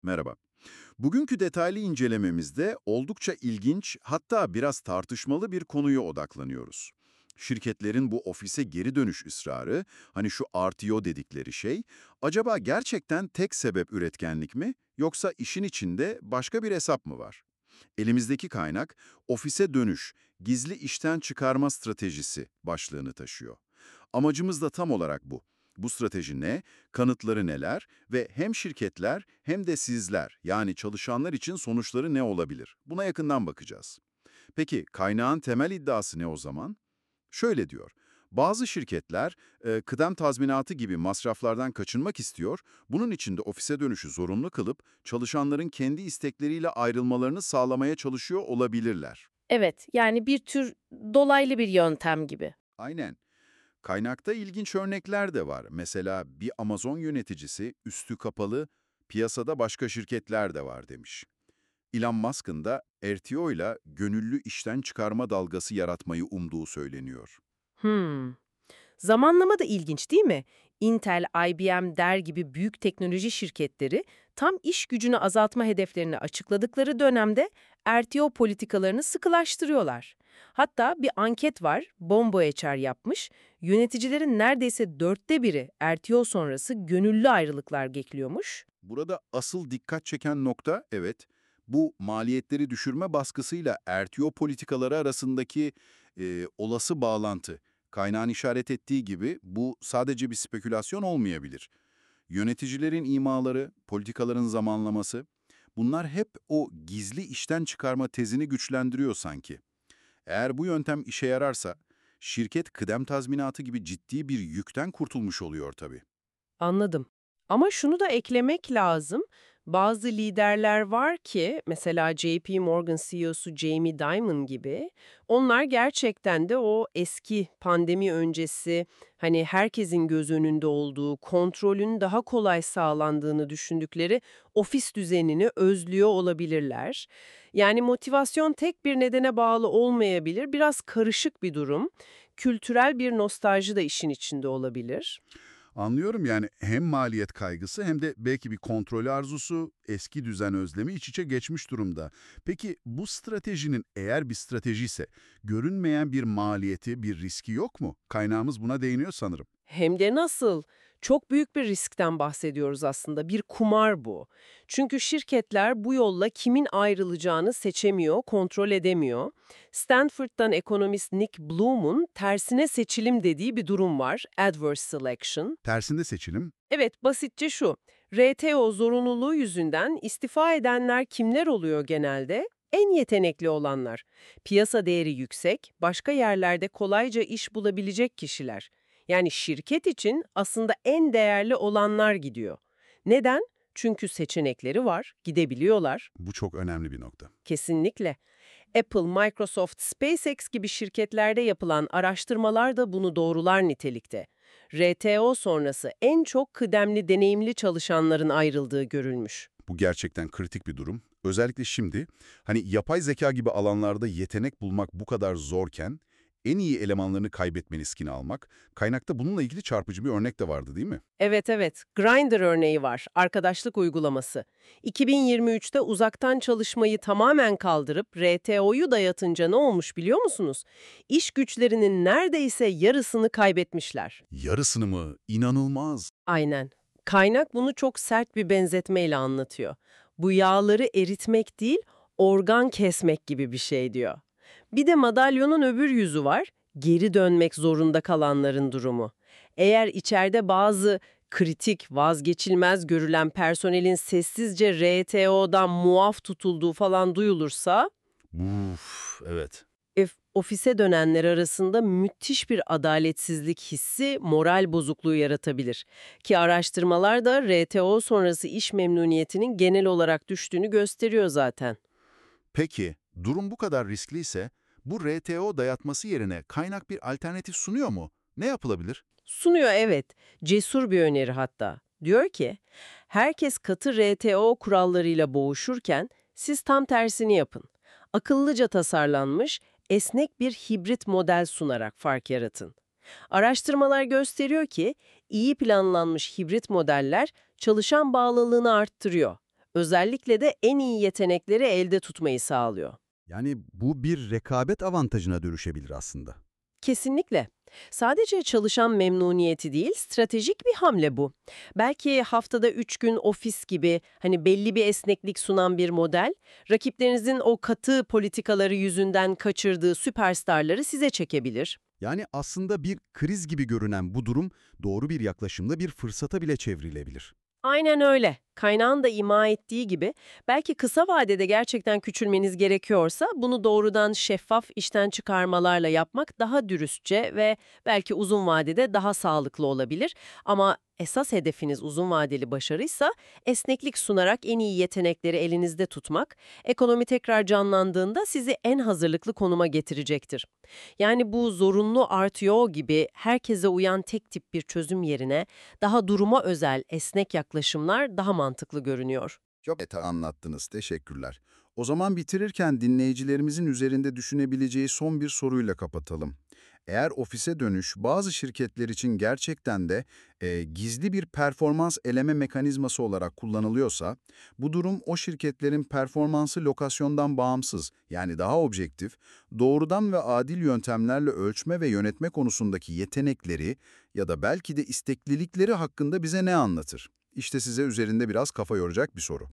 Merhaba. Bugünkü detaylı incelememizde oldukça ilginç, hatta biraz tartışmalı bir konuya odaklanıyoruz. Şirketlerin bu ofise geri dönüş ısrarı, hani şu RTO dedikleri şey, acaba gerçekten tek sebep üretkenlik mi, yoksa işin içinde başka bir hesap mı var? Elimizdeki kaynak, ofise dönüş, gizli işten çıkarma stratejisi başlığını taşıyor. Amacımız da tam olarak bu. Bu strateji ne, kanıtları neler ve hem şirketler hem de sizler, yani çalışanlar için sonuçları ne olabilir? Buna yakından bakacağız. Peki kaynağın temel iddiası ne o zaman? Şöyle diyor, bazı şirketler kıdem tazminatı gibi masraflardan kaçınmak istiyor, bunun için de ofise dönüşü zorunlu kılıp çalışanların kendi istekleriyle ayrılmalarını sağlamaya çalışıyor olabilirler. Evet, yani bir tür dolaylı bir yöntem gibi. Aynen. Kaynakta ilginç örnekler de var. Mesela bir Amazon yöneticisi üstü kapalı, piyasada başka şirketler de var demiş. Elon Musk'ın da RTO ile gönüllü işten çıkarma dalgası yaratmayı umduğu söyleniyor. Hmm. Zamanlama da ilginç değil mi? Intel, IBM der gibi büyük teknoloji şirketleri tam iş gücünü azaltma hedeflerini açıkladıkları dönemde RTO politikalarını sıkılaştırıyorlar. Hatta bir anket var, Bomboecher yapmış, yöneticilerin neredeyse 1/4'ü RTO sonrası gönüllü ayrılıklar bekliyormuş. Burada asıl dikkat çeken nokta, evet, bu maliyetleri düşürme baskısıyla RTO politikaları arasındaki olası bağlantı. Kaynağın işaret ettiği gibi bu sadece bir spekülasyon olmayabilir. Yöneticilerin imaları, politikaların zamanlaması, bunlar hep o gizli işten çıkarma tezini güçlendiriyor sanki. Eğer bu yöntem işe yararsa, şirket kıdem tazminatı gibi ciddi bir yükten kurtulmuş oluyor tabii. Anladım. Ama şunu da eklemek lazım. Bazı liderler var ki, mesela JP Morgan CEO'su Jamie Dimon gibi, onlar gerçekten de o eski pandemi öncesi, hani herkesin göz önünde olduğu, kontrolün daha kolay sağlandığını düşündükleri ofis düzenini özlüyor olabilirler. Yani motivasyon tek bir nedene bağlı olmayabilir, biraz karışık bir durum. Kültürel bir nostalji de işin içinde olabilir. Anlıyorum, yani hem maliyet kaygısı hem de belki bir kontrol arzusu, eski düzen özlemi iç içe geçmiş durumda. Peki bu stratejinin eğer bir strateji ise görünmeyen bir maliyeti, bir riski yok mu? Kaynağımız buna değiniyor sanırım. Hem de nasıl? Çok büyük bir riskten bahsediyoruz aslında. Bir kumar bu. Çünkü şirketler bu yolla kimin ayrılacağını seçemiyor, kontrol edemiyor. Stanford'dan ekonomist Nick Bloom'un tersine seçilim dediği bir durum var. Adverse selection. Tersinde seçilim. Evet, basitçe şu. RTO zorunluluğu yüzünden istifa edenler kimler oluyor genelde? En yetenekli olanlar. Piyasa değeri yüksek, başka yerlerde kolayca iş bulabilecek kişiler. Yani şirket için aslında en değerli olanlar gidiyor. Neden? Çünkü seçenekleri var, gidebiliyorlar. Bu çok önemli bir nokta. Kesinlikle. Apple, Microsoft, SpaceX gibi şirketlerde yapılan araştırmalar da bunu doğrular nitelikte. RTO sonrası en çok kıdemli deneyimli çalışanların ayrıldığı görülmüş. Bu gerçekten kritik bir durum. Özellikle şimdi, hani yapay zeka gibi alanlarda yetenek bulmak bu kadar zorken, en iyi elemanlarını kaybetme riskini almak, kaynakta bununla ilgili çarpıcı bir örnek de vardı değil mi? Evet evet, Grindr örneği var, arkadaşlık uygulaması. 2023'te uzaktan çalışmayı tamamen kaldırıp RTO'yu dayatınca ne olmuş biliyor musunuz? İş güçlerinin neredeyse yarısını kaybetmişler. Yarısını mı? İnanılmaz. Aynen. Kaynak bunu çok sert bir benzetmeyle anlatıyor. Bu yağları eritmek değil, organ kesmek gibi bir şey diyor. Bir de madalyonun öbür yüzü var, geri dönmek zorunda kalanların durumu. Eğer içeride bazı kritik, vazgeçilmez görülen personelin sessizce RTO'dan muaf tutulduğu falan duyulursa, Uf, evet. ofise dönenler arasında müthiş bir adaletsizlik hissi, moral bozukluğu yaratabilir. Ki araştırmalar da RTO sonrası iş memnuniyetinin genel olarak düştüğünü gösteriyor zaten. Peki, durum bu kadar riskliyse, bu RTO dayatması yerine kaynak bir alternatif sunuyor mu? Ne yapılabilir? Sunuyor evet, cesur bir öneri hatta. Diyor ki, herkes katı RTO kurallarıyla boğuşurken siz tam tersini yapın. Akıllıca tasarlanmış, esnek bir hibrit model sunarak fark yaratın. Araştırmalar gösteriyor ki iyi planlanmış hibrit modeller çalışan bağlılığını arttırıyor. Özellikle de en iyi yetenekleri elde tutmayı sağlıyor. Yani bu bir rekabet avantajına dönüşebilir aslında. Kesinlikle. Sadece çalışan memnuniyeti değil, stratejik bir hamle bu. Belki haftada 3 gün ofis gibi hani belli bir esneklik sunan bir model, rakiplerinizin o katı politikaları yüzünden kaçırdığı süperstarları size çekebilir. Yani aslında bir kriz gibi görünen bu durum doğru bir yaklaşımla bir fırsata bile çevrilebilir. Aynen öyle. Kaynağın da ima ettiği gibi belki kısa vadede gerçekten küçülmeniz gerekiyorsa bunu doğrudan şeffaf işten çıkarmalarla yapmak daha dürüstçe ve belki uzun vadede daha sağlıklı olabilir. Ama esas hedefiniz uzun vadeli başarıysa esneklik sunarak en iyi yetenekleri elinizde tutmak, ekonomi tekrar canlandığında sizi en hazırlıklı konuma getirecektir. Yani bu zorunlu artıyor gibi herkese uyan tek tip bir çözüm yerine daha duruma özel esnek yaklaşımlar daha mantıklı görünüyor. Çok net anlattınız, teşekkürler. O zaman bitirirken dinleyicilerimizin üzerinde düşünebileceği son bir soruyla kapatalım. Eğer ofise dönüş bazı şirketler için gerçekten de gizli bir performans eleme mekanizması olarak kullanılıyorsa, bu durum o şirketlerin performansı lokasyondan bağımsız, yani daha objektif, doğrudan ve adil yöntemlerle ölçme ve yönetme konusundaki yetenekleri ya da belki de isteklilikleri hakkında bize ne anlatır? İşte size üzerinde biraz kafa yoracak bir soru.